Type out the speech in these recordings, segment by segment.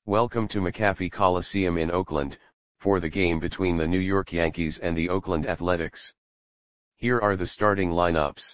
Welcome to McAfee Coliseum in Oakland, for the game between the New York Yankees and the Oakland Athletics. Here are the starting lineups.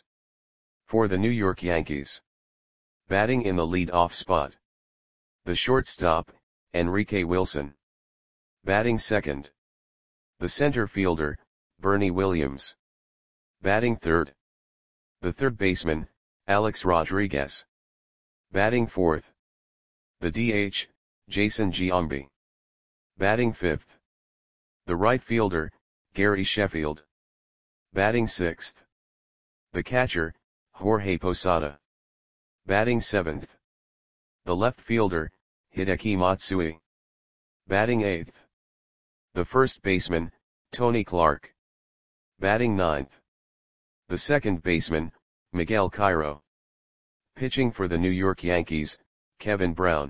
For the New York Yankees. Batting in the lead-off spot. The shortstop, Enrique Wilson. Batting second. The center fielder, Bernie Williams. Batting third. The third baseman, Alex Rodriguez. Batting fourth. The DH, Jason Giambi. Batting fifth. The right fielder, Gary Sheffield. Batting sixth. The catcher, Jorge Posada. Batting seventh. The left fielder, Hideki Matsui. Batting eighth. The first baseman, Tony Clark. Batting ninth. The second baseman, Miguel Cairo. Pitching for the New York Yankees, Kevin Brown.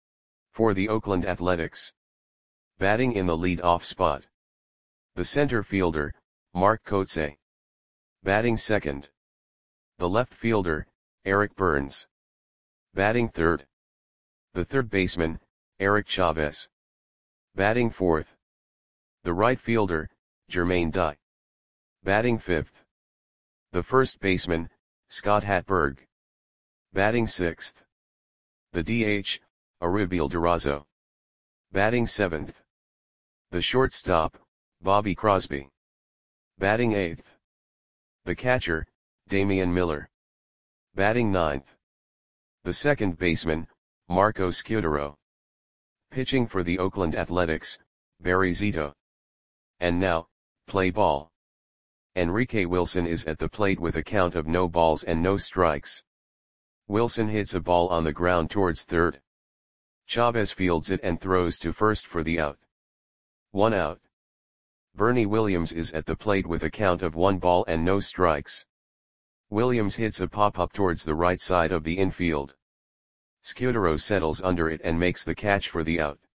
For the Oakland Athletics. Batting in the lead-off spot. The center fielder, Mark Kotsay. Batting second. The left fielder, Eric Burns. Batting third. The third baseman, Eric Chavez. Batting fourth. The right fielder, Jermaine Dye. Batting fifth. The first baseman, Scott Hatberg. Batting sixth. The DH, Arubel Durazo. Batting seventh. The shortstop, Bobby Crosby. Batting eighth. The catcher, Damian Miller. Batting ninth. The second baseman, Marco Scudero. Pitching for the Oakland Athletics, Barry Zito. And now, play ball. Enrique Wilson is at the plate with a count of no balls and no strikes. Wilson hits a ball on the ground towards third. Chavez fields it and throws to first for the out. 1 out. Bernie Williams is at the plate with a count of 1 ball and no strikes. Williams hits a pop-up towards the right side of the infield. Scudero settles under it and makes the catch for the out.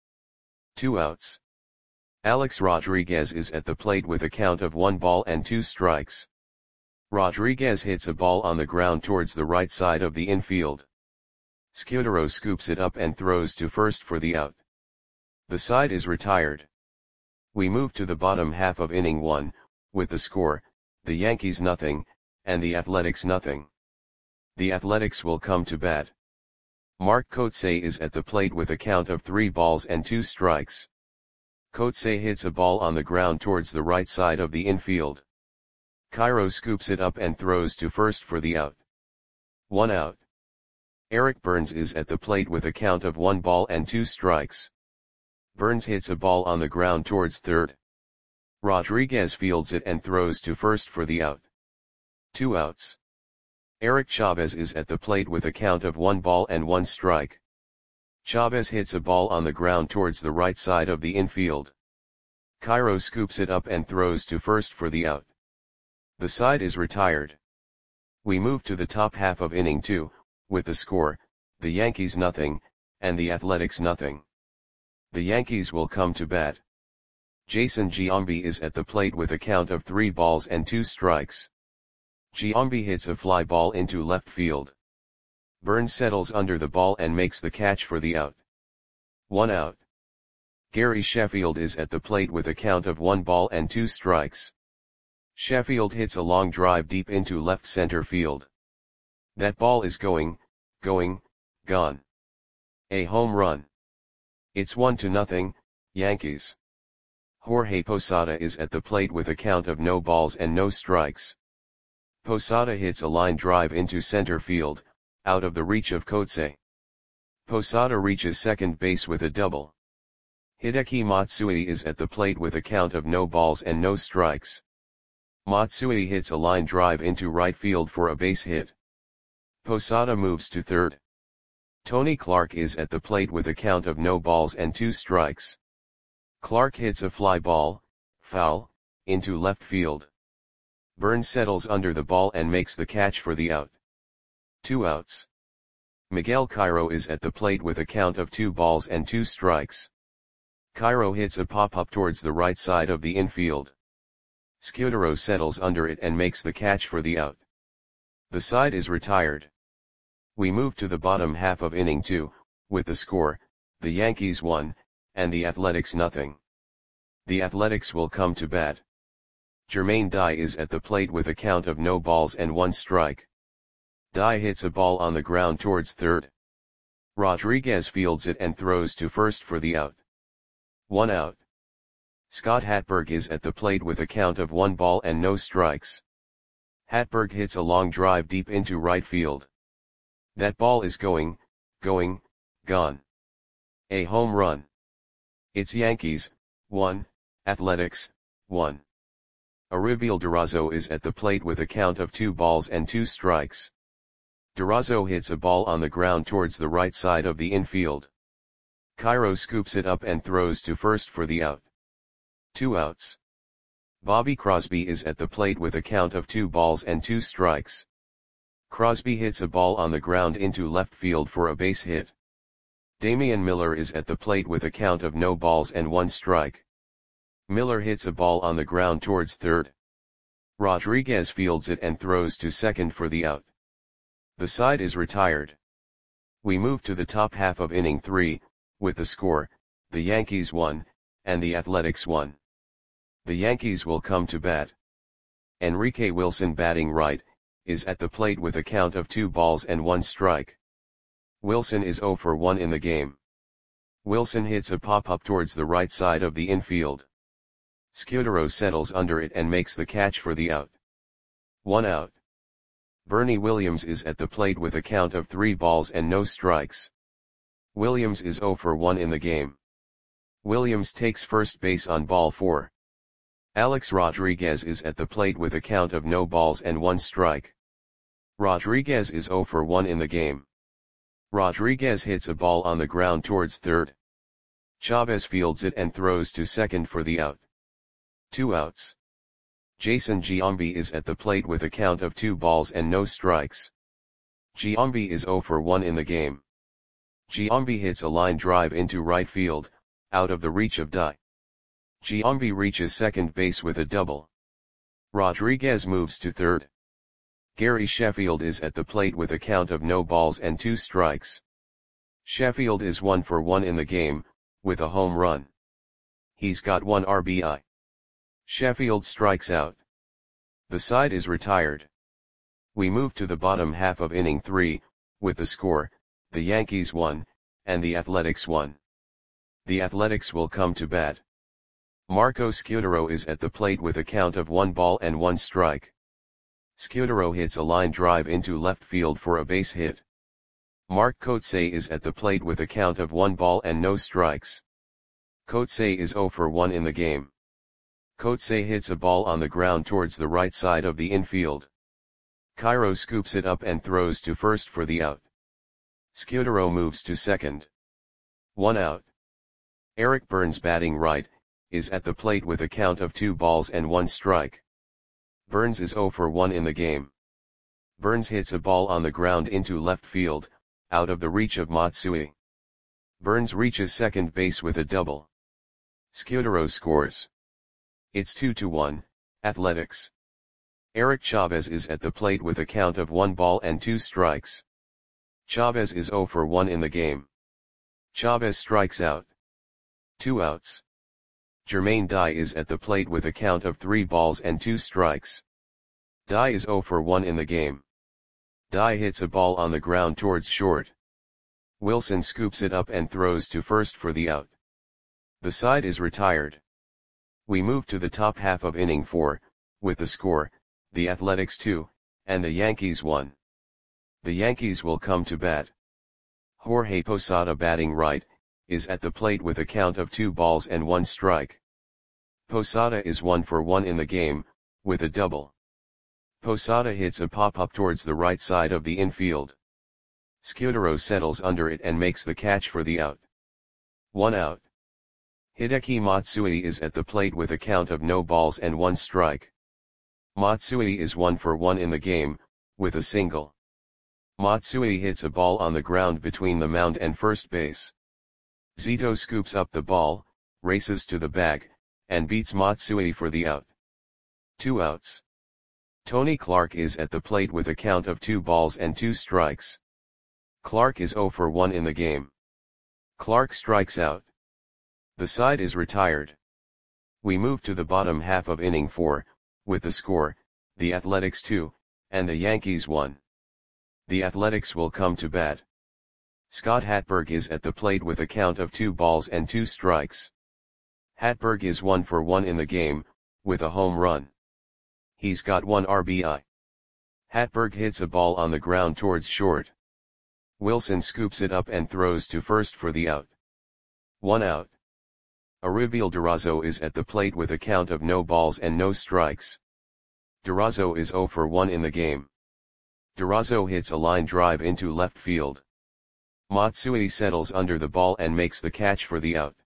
2 outs. Alex Rodriguez is at the plate with a count of 1 ball and 2 strikes. Rodriguez hits a ball on the ground towards the right side of the infield. Scudero scoops it up and throws to first for the out. The side is retired. We move to the bottom half of inning 1, with the score, the Yankees nothing, and the Athletics nothing. The Athletics will come to bat. Mark Kotsay is at the plate with a count of 3 balls and 2 strikes. Kotsay hits a ball on the ground towards the right side of the infield. Cairo scoops it up and throws to first for the out. 1 out. Eric Burns is at the plate with a count of 1 ball and 2 strikes. Burns hits a ball on the ground towards third. Rodriguez fields it and throws to first for the out. 2 outs. Eric Chavez is at the plate with a count of 1 ball and 1 strike. Chavez hits a ball on the ground towards the right side of the infield. Cairo scoops it up and throws to first for the out. The side is retired. We move to the top half of inning 2, with the score, the Yankees nothing, and the Athletics nothing. The Yankees will come to bat. Jason Giambi is at the plate with a count of 3 balls and 2 strikes. Giambi hits a fly ball into left field. Burns settles under the ball and makes the catch for the out. 1 out. Gary Sheffield is at the plate with a count of 1 ball and 2 strikes. Sheffield hits a long drive deep into left center field. That ball is gone. A home run. It's 1-0, Yankees. Jorge Posada is at the plate with a count of no balls and no strikes. Posada hits a line drive into center field, out of the reach of Kotsay. Posada reaches second base with a double. Hideki Matsui is at the plate with a count of no balls and no strikes. Matsui hits a line drive into right field for a base hit. Posada moves to third. Tony Clark is at the plate with a count of no balls and 2 strikes. Clark hits a fly ball, foul, into left field. Burns settles under the ball and makes the catch for the out. 2 outs. Miguel Cairo is at the plate with a count of 2 balls and 2 strikes. Cairo hits a pop-up towards the right side of the infield. Scudero settles under it and makes the catch for the out. The side is retired. We move to the bottom half of inning 2, with the score, the Yankees 1, and the Athletics nothing. The Athletics will come to bat. Jermaine Dye is at the plate with a count of no balls and 1 strike. Dye hits a ball on the ground towards third. Rodriguez fields it and throws to first for the out. 1 out. Scott Hatberg is at the plate with a count of 1 ball and no strikes. Hatberg hits a long drive deep into right field. That ball is going, gone. A home run. It's Yankees, 1, Athletics, 1. Aribiel Durazo is at the plate with a count of 2 balls and 2 strikes. Durazo hits a ball on the ground towards the right side of the infield. Cairo scoops it up and throws to first for the out. 2 outs. Bobby Crosby is at the plate with a count of 2 balls and 2 strikes. Crosby hits a ball on the ground into left field for a base hit. Damian Miller is at the plate with a count of no balls and 1 strike. Miller hits a ball on the ground towards third. Rodriguez fields it and throws to second for the out. The side is retired. We move to the top half of inning 3, with the score, the Yankees 1, and the Athletics 1. The Yankees will come to bat. Enrique Wilson, batting right, is at the plate with a count of 2 balls and 1 strike. Wilson is 0 for 1 in the game. Wilson hits a pop-up towards the right side of the infield. Scudero settles under it and makes the catch for the out. 1 out. Bernie Williams is at the plate with a count of 3 balls and no strikes. Williams is 0 for 1 in the game. Williams takes first base on ball 4. Alex Rodriguez is at the plate with a count of no balls and 1 strike. Rodriguez is 0 for 1 in the game. Rodriguez hits a ball on the ground towards third. Chavez fields it and throws to second for the out. 2 outs. Jason Giambi is at the plate with a count of 2 balls and no strikes. Giambi is 0 for 1 in the game. Giambi hits a line drive into right field, out of the reach of Dye. Giambi reaches second base with a double. Rodriguez moves to third. Gary Sheffield is at the plate with a count of no balls and 2 strikes. Sheffield is 1 for 1 in the game, with a home run. He's got 1 RBI. Sheffield strikes out. The side is retired. We move to the bottom half of inning 3, with the score, the Yankees 1, and the Athletics 1. The Athletics will come to bat. Marco Scudero is at the plate with a count of 1 ball and 1 strike. Scudero hits a line drive into left field for a base hit. Mark Kotsay is at the plate with a count of 1 ball and no strikes. Kotsay is 0 for 1 in the game. Kotsay hits a ball on the ground towards the right side of the infield. Cairo scoops it up and throws to first for the out. Scudero moves to second. 1 out. Eric Burns, batting right, is at the plate with a count of 2 balls and 1 strike. Burns is 0 for 1 in the game. Burns hits a ball on the ground into left field, out of the reach of Matsui. Burns reaches second base with a double. Scudero scores. It's 2-1, Athletics. Eric Chavez is at the plate with a count of 1 ball and 2 strikes. Chavez is 0 for 1 in the game. Chavez strikes out. 2 outs. Jermaine Dye is at the plate with a count of 3 balls and 2 strikes. Dye is 0 for 1 in the game. Dye hits a ball on the ground towards short. Wilson scoops it up and throws to first for the out. The side is retired. We move to the top half of inning 4, with the score, the Athletics 2, and the Yankees 1. The Yankees will come to bat. Jorge Posada, batting right, is at the plate with a count of 2 balls and 1 strike. Posada is 1 for 1 in the game, with a double. Posada hits a pop-up towards the right side of the infield. Scudero settles under it and makes the catch for the out. 1 out. Hideki Matsui is at the plate with a count of no balls and 1 strike. Matsui is 1 for 1 in the game, with a single. Matsui hits a ball on the ground between the mound and first base. Zito scoops up the ball, races to the bag, and beats Matsui for the out. 2 outs. Tony Clark is at the plate with a count of 2 balls and 2 strikes. Clark is 0 for 1 in the game. Clark strikes out. The side is retired. We move to the bottom half of inning 4, with the score, the Athletics 2, and the Yankees 1. The Athletics will come to bat. Scott Hatberg is at the plate with a count of 2 balls and 2 strikes. Hatberg is 1 for 1 in the game, with a home run. He's got 1 RBI. Hatberg hits a ball on the ground towards short. Wilson scoops it up and throws to first for the out. 1 out. Arubiel Durazo is at the plate with a count of no balls and no strikes. Durazo is 0 for 1 in the game. Durazo hits a line drive into left field. Matsui settles under the ball and makes the catch for the out.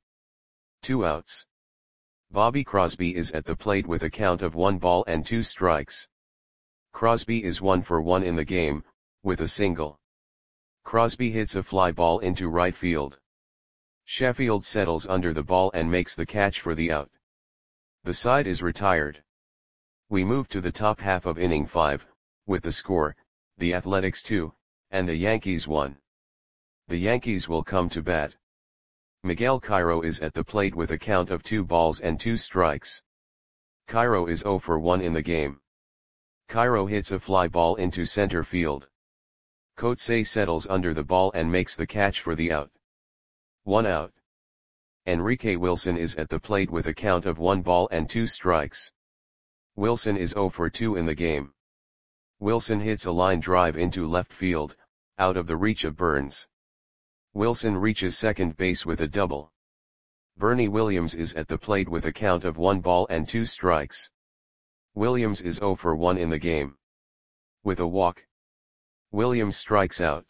2 outs. Bobby Crosby is at the plate with a count of 1 ball and 2 strikes. Crosby is 1 for 1 in the game, with a single. Crosby hits a fly ball into right field. Sheffield settles under the ball and makes the catch for the out. The side is retired. We move to the top half of inning 5, with the score, the Athletics 2, and the Yankees 1. The Yankees will come to bat. Miguel Cairo is at the plate with a count of 2 balls and 2 strikes. Cairo is 0 for 1 in the game. Cairo hits a fly ball into center field. Coetzee settles under the ball and makes the catch for the out. 1 out. Enrique Wilson is at the plate with a count of 1 ball and 2 strikes. Wilson is 0 for 2 in the game. Wilson hits a line drive into left field, out of the reach of Burns. Wilson reaches second base with a double. Bernie Williams is at the plate with a count of 1 ball and 2 strikes. Williams is 0 for 1 in the game. With a walk, Williams strikes out.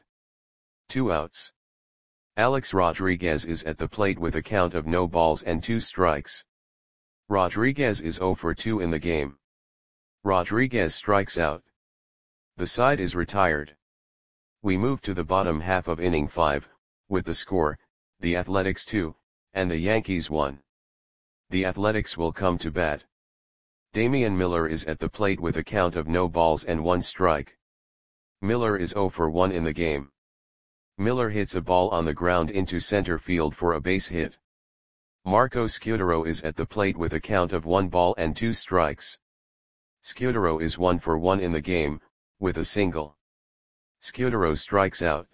2 outs. Alex Rodriguez is at the plate with a count of no balls and 2 strikes. Rodriguez is 0 for 2 in the game. Rodriguez strikes out. The side is retired. We move to the bottom half of inning 5, with the score, the Athletics 2, and the Yankees 1. The Athletics will come to bat. Damian Miller is at the plate with a count of no balls and 1 strike. Miller is 0 for 1 in the game. Miller hits a ball on the ground into center field for a base hit. Marco Scutaro is at the plate with a count of 1 ball and 2 strikes. Scutaro is 1 for 1 in the game, with a single. Scutaro strikes out.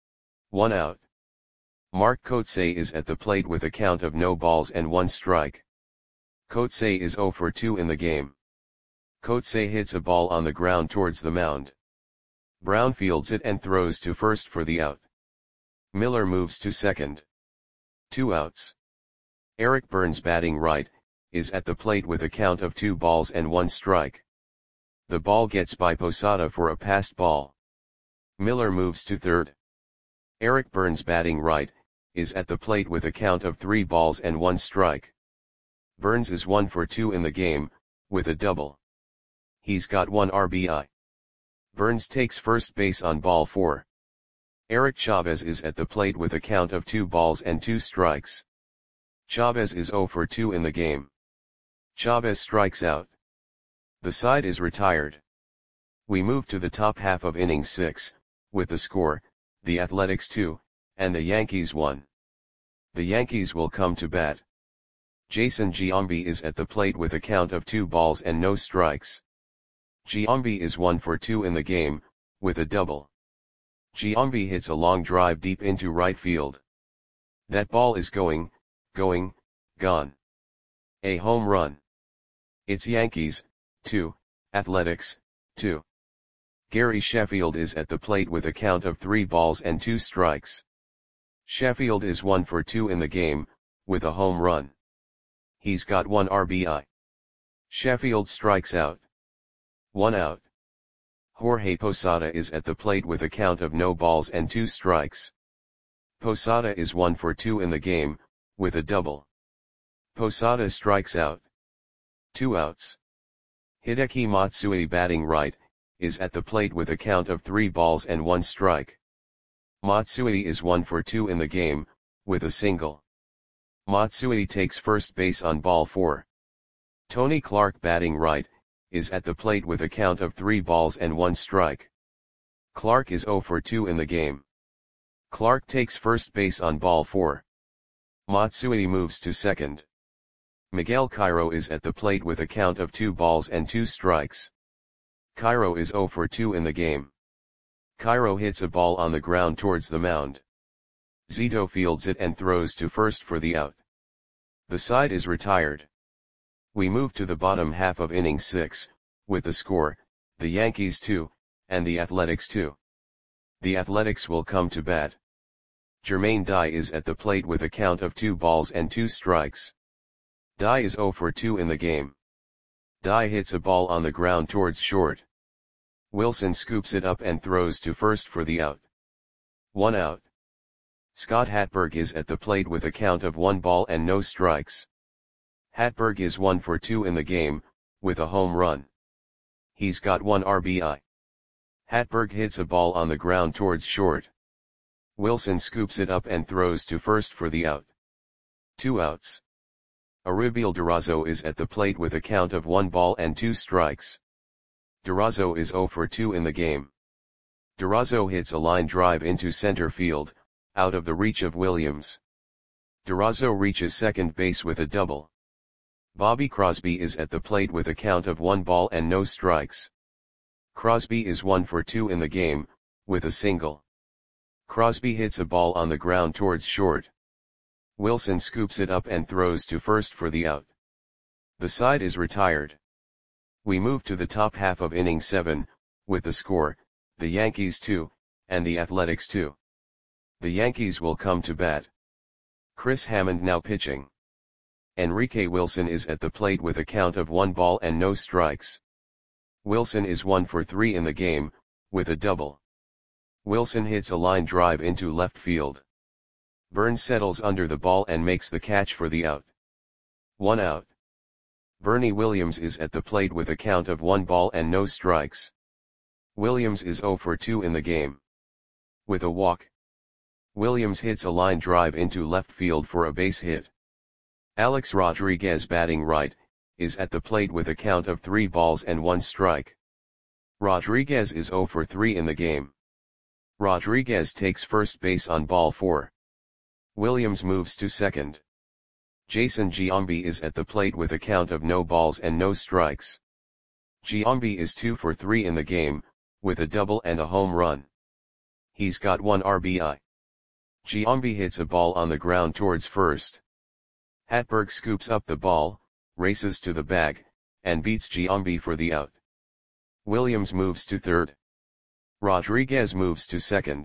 1 out. Mark Coetzee is at the plate with a count of no balls and 1 strike. Coetzee is 0 for 2 in the game. Coetzee hits a ball on the ground towards the mound. Brown fields it and throws to first for the out. Miller moves to second. 2 outs. Eric Burns, batting right, is at the plate with a count of 2 balls and 1 strike. The ball gets by Posada for a passed ball. Miller moves to third. Eric Burns, batting right, is at the plate with a count of 3 balls and 1 strike. Burns is 1 for 2 in the game, with a double. He's got 1 RBI. Burns takes first base on ball 4. Eric Chavez is at the plate with a count of 2 balls and 2 strikes. Chavez is 0 for 2 in the game. Chavez strikes out. The side is retired. We move to the top half of inning 6, with the score, the Athletics 2, and the Yankees 1. The Yankees will come to bat. Jason Giambi is at the plate with a count of 2 balls and no strikes. Giambi is 1 for 2 in the game, with a double. Giambi hits a long drive deep into right field. That ball is going, gone. A home run. It's Yankees, 2, Athletics, 2. Gary Sheffield is at the plate with a count of 3 balls and 2 strikes. Sheffield is 1 for 2 in the game, with a home run. He's got 1 RBI. Sheffield strikes out. 1 out. Jorge Posada is at the plate with a count of no balls and 2 strikes. Posada is 1 for 2 in the game, with a double. Posada strikes out. 2 outs. Hideki Matsui, batting right, is at the plate with a count of 3 balls and 1 strike. Matsui is 1 for 2 in the game, with a single. Matsui takes first base on ball 4. Tony Clark, batting right, is at the plate with a count of 3 balls and 1 strike. Clark is 0 for 2 in the game. Clark takes first base on ball 4. Matsui moves to second. Miguel Cairo is at the plate with a count of 2 balls and 2 strikes. Cairo is 0 for 2 in the game. Cairo hits a ball on the ground towards the mound. Zito fields it and throws to first for the out. The side is retired. We move to the bottom half of inning 6, with the score, the Yankees 2, and the Athletics 2. The Athletics will come to bat. Jermaine Dye is at the plate with a count of 2 balls and 2 strikes. Dye is 0 for 2 in the game. Dye hits a ball on the ground towards short. Wilson scoops it up and throws to first for the out. 1 out. Scott Hatberg is at the plate with a count of 1 ball and no strikes. Hatberg is 1 for 2 in the game, with a home run. He's got 1 RBI. Hatberg hits a ball on the ground towards short. Wilson scoops it up and throws to first for the out. 2 outs. Arubiel Durazo is at the plate with a count of 1 ball and 2 strikes. Durazo is 0 for 2 in the game. Durazo hits a line drive into center field, out of the reach of Williams. Durazo reaches second base with a double. Bobby Crosby is at the plate with a count of 1 ball and no strikes. Crosby is 1 for 2 in the game, with a single. Crosby hits a ball on the ground towards short. Wilson scoops it up and throws to first for the out. The side is retired. We move to the top half of inning 7, with the score, the Yankees 2, and the Athletics 2. The Yankees will come to bat. Chris Hammond now pitching. Enrique Wilson is at the plate with a count of 1 ball and no strikes. Wilson is 1 for 3 in the game, with a double. Wilson hits a line drive into left field. Burns settles under the ball and makes the catch for the out. 1 out. Bernie Williams is at the plate with a count of 1 ball and no strikes. Williams is 0 for 2 in the game. With a walk. Williams hits a line drive into left field for a base hit. Alex Rodriguez, batting right, is at the plate with a count of 3 balls and 1 strike. Rodriguez is 0 for 3 in the game. Rodriguez takes first base on ball 4. Williams moves to second. Jason Giambi is at the plate with a count of no balls and no strikes. Giambi is 2 for 3 in the game, with a double and a home run. He's got 1 RBI. Giambi hits a ball on the ground towards first. Hatberg scoops up the ball, races to the bag, and beats Giambi for the out. Williams moves to third. Rodriguez moves to second.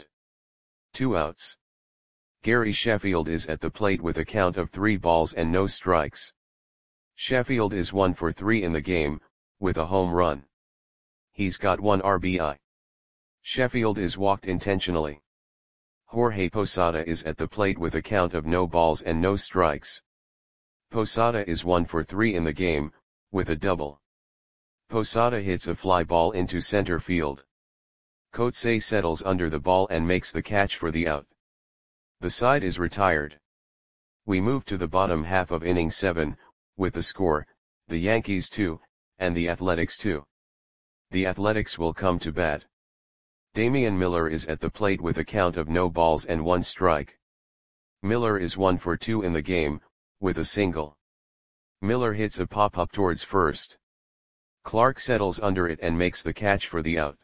2 outs. Gary Sheffield is at the plate with a count of 3 balls and no strikes. Sheffield is 1 for 3 in the game, with a home run. He's got 1 RBI. Sheffield is walked intentionally. Jorge Posada is at the plate with a count of no balls and no strikes. Posada is 1 for 3 in the game, with a double. Posada hits a fly ball into center field. Coetzee settles under the ball and makes the catch for the out. The side is retired. We move to the bottom half of inning 7, with the score, the Yankees 2, and the Athletics 2. The Athletics will come to bat. Damian Miller is at the plate with a count of no balls and 1 strike. Miller is 1 for 2 in the game, with a single. Miller hits a pop-up towards first. Clark settles under it and makes the catch for the out.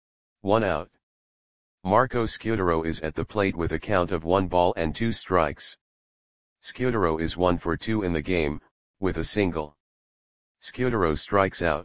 1 out. Marco Scudero is at the plate with a count of 1 ball and 2 strikes. Scudero is 1 for 2 in the game, with a single. Scudero strikes out.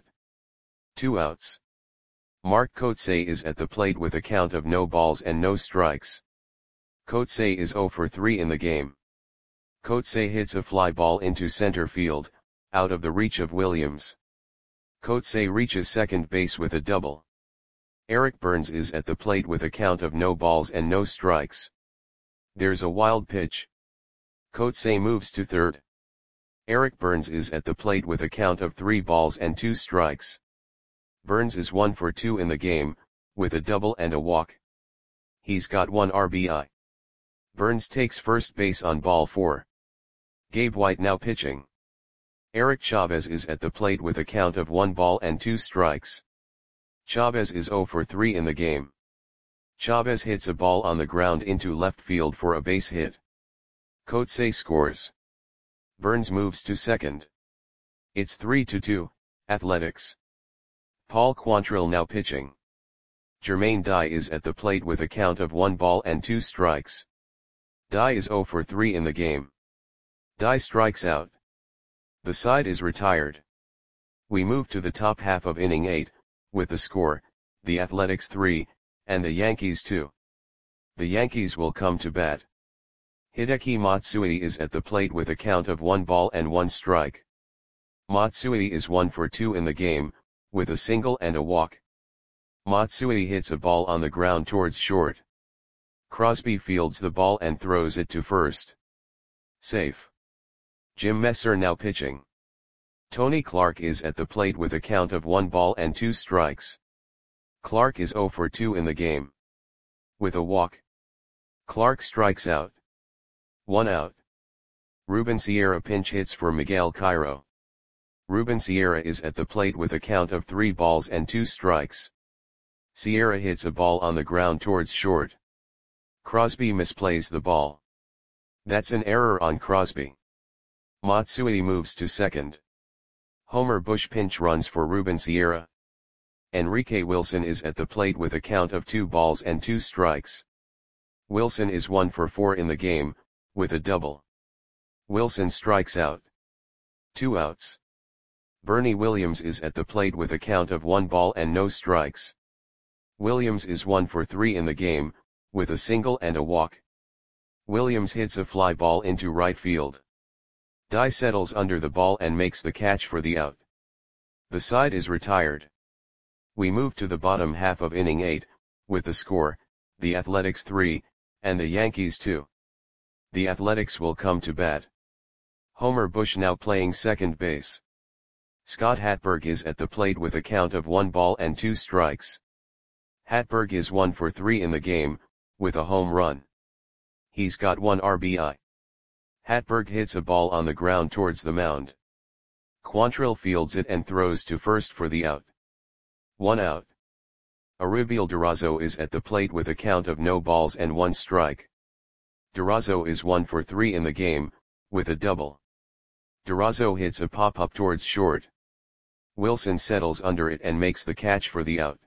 2 outs. Mark Coetzee is at the plate with a count of no balls and no strikes. Coetzee is 0 for 3 in the game. Coetzee hits a fly ball into center field, out of the reach of Williams. Coetzee reaches second base with a double. Eric Burns is at the plate with a count of no balls and no strikes. There's a wild pitch. Coetzee moves to third. Eric Burns is at the plate with a count of 3 balls and 2 strikes. Burns is 1 for 2 in the game, with a double and a walk. He's got 1 RBI. Burns takes first base on ball 4. Gabe White now pitching. Eric Chavez is at the plate with a count of 1 ball and 2 strikes. Chavez is 0 for 3 in the game. Chavez hits a ball on the ground into left field for a base hit. Coetzee scores. Burns moves to second. It's 3-2, Athletics. Paul Quantrill now pitching. Jermaine Dye is at the plate with a count of 1 ball and 2 strikes. Dye is 0 for 3 in the game. Dye strikes out. The side is retired. We move to the top half of inning 8, with the score, the Athletics 3, and the Yankees 2. The Yankees will come to bat. Hideki Matsui is at the plate with a count of 1 ball and 1 strike. Matsui is 1 for 2 in the game, with a single and a walk. Matsui hits a ball on the ground towards short. Crosby fields the ball and throws it to first. Safe. Jim Messer now pitching. Tony Clark is at the plate with a count of 1 ball and 2 strikes. Clark is 0 for 2 in the game. With a walk. Clark strikes out. 1 out. Ruben Sierra pinch hits for Miguel Cairo. Ruben Sierra is at the plate with a count of 3 balls and 2 strikes. Sierra hits a ball on the ground towards short. Crosby misplays the ball. That's an error on Crosby. Matsui moves to second. Homer Bush pinch runs for Ruben Sierra. Enrique Wilson is at the plate with a count of 2 balls and 2 strikes. Wilson is 1 for 4 in the game, with a double. Wilson strikes out. 2 outs. Bernie Williams is at the plate with a count of 1 ball and no strikes. Williams is 1 for 3 in the game, with a single and a walk. Williams hits a fly ball into right field. Dye settles under the ball and makes the catch for the out. The side is retired. We move to the bottom half of inning 8, with the score, the Athletics 3, and the Yankees 2. The Athletics will come to bat. Homer Bush now playing second base. Scott Hatberg is at the plate with a count of 1 ball and 2 strikes. Hatberg is 1 for 3 in the game, with a home run. He's got 1 RBI. Hatberg hits a ball on the ground towards the mound. Quantrill fields it and throws to first for the out. 1 out. Arubiel Durazo is at the plate with a count of no balls and 1 strike. Durazo is 1 for 3 in the game, with a double. Durazo hits a pop-up towards short. Wilson settles under it and makes the catch for the out.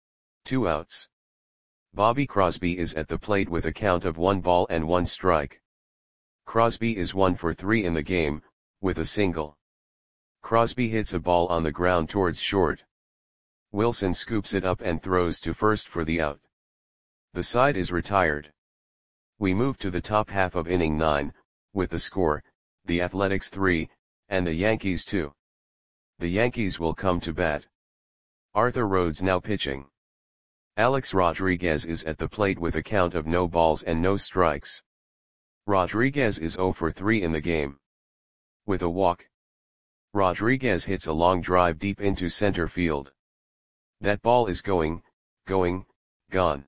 2 outs. Bobby Crosby is at the plate with a count of 1 ball and 1 strike. Crosby is 1 for 3 in the game, with a single. Crosby hits a ball on the ground towards short. Wilson scoops it up and throws to first for the out. The side is retired. We move to the top half of inning 9, with the score, the Athletics 3, and the Yankees 2. The Yankees will come to bat. Arthur Rhodes now pitching. Alex Rodriguez is at the plate with a count of no balls and no strikes. Rodriguez is 0 for 3 in the game. With a walk. Rodriguez hits a long drive deep into center field. That ball is going, gone.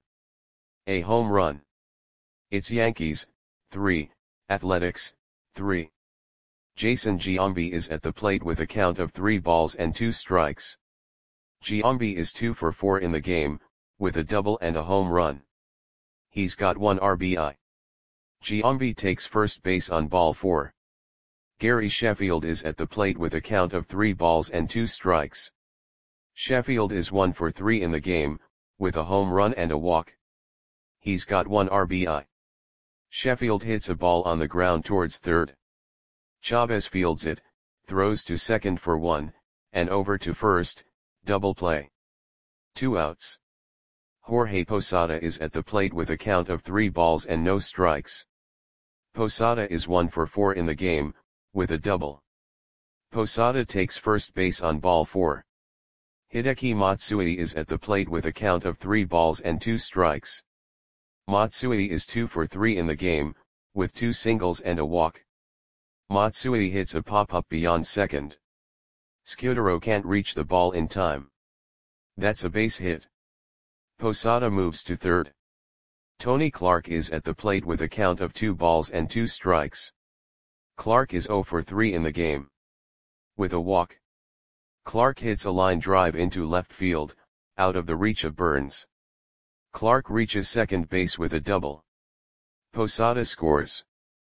A home run. It's Yankees, 3, Athletics, 3. Jason Giambi is at the plate with a count of 3 balls and 2 strikes. Giambi is 2 for 4 in the game, with a double and a home run. He's got 1 RBI. Giambi takes first base on ball 4. Gary Sheffield is at the plate with a count of 3 balls and 2 strikes. Sheffield is 1 for 3 in the game, with a home run and a walk. He's got 1 RBI. Sheffield hits a ball on the ground towards third. Chavez fields it, throws to second for 1, and over to first, double play. 2 outs. Jorge Posada is at the plate with a count of 3 balls and no strikes. Posada is 1 for 4 in the game, with a double. Posada takes first base on ball 4. Hideki Matsui is at the plate with a count of 3 balls and 2 strikes. Matsui is 2 for 3 in the game, with 2 singles and a walk. Matsui hits a pop-up beyond second. Scudero can't reach the ball in time. That's a base hit. Posada moves to third. Tony Clark is at the plate with a count of 2 balls and 2 strikes. Clark is 0 for 3 in the game. With a walk. Clark hits a line drive into left field, out of the reach of Burns. Clark reaches second base with a double. Posada scores.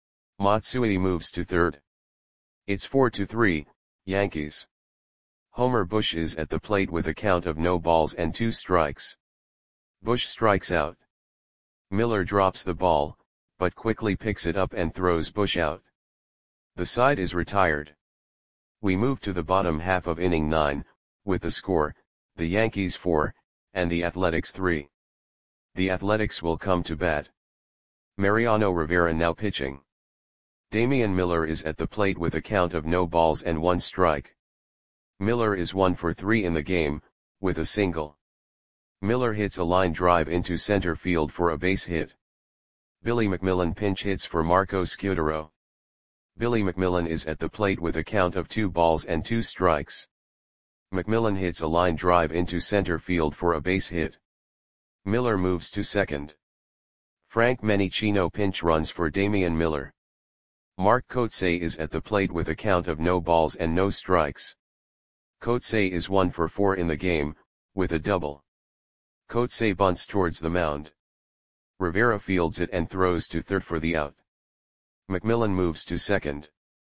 Matsui moves to third. It's 4-3, Yankees. Homer Bush is at the plate with a count of no balls and 2 strikes. Bush strikes out. Miller drops the ball, but quickly picks it up and throws Bush out. The side is retired. We move to the bottom half of inning 9, with the score, the Yankees 4, and the Athletics 3. The Athletics will come to bat. Mariano Rivera now pitching. Damian Miller is at the plate with a count of no balls and 1 strike. Miller is 1 for 3 in the game, with a single. Miller hits a line drive into center field for a base hit. Billy McMillan pinch hits for Marco Scudero. Billy McMillan is at the plate with a count of 2 balls and 2 strikes. McMillan hits a line drive into center field for a base hit. Miller moves to second. Frank Menicino pinch runs for Damian Miller. Mark Kotsay is at the plate with a count of no balls and no strikes. Kotsay is 1 for 4 in the game, with a double. Kotsay bunts towards the mound. Rivera fields it and throws to third for the out. McMillan moves to second.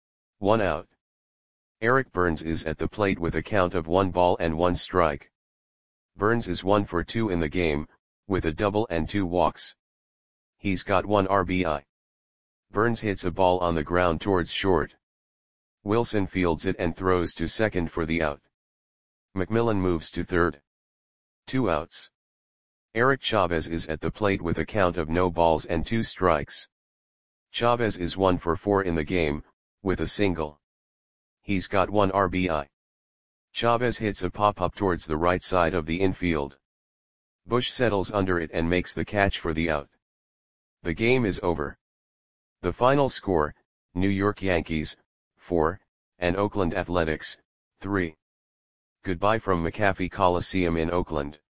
1 out. Eric Burns is at the plate with a count of 1 ball and 1 strike. Burns is 1 for 2 in the game, with a double and 2 walks. He's got 1 RBI. Burns hits a ball on the ground towards short. Wilson fields it and throws to second for the out. McMillan moves to third. 2 outs. Eric Chavez is at the plate with a count of no balls and 2 strikes. Chavez is 1 for 4 in the game, with a single. He's got 1 RBI. Chavez hits a pop-up towards the right side of the infield. Bush settles under it and makes the catch for the out. The game is over. The final score, New York Yankees, 4, and Oakland Athletics, 3. Goodbye from McAfee Coliseum in Oakland.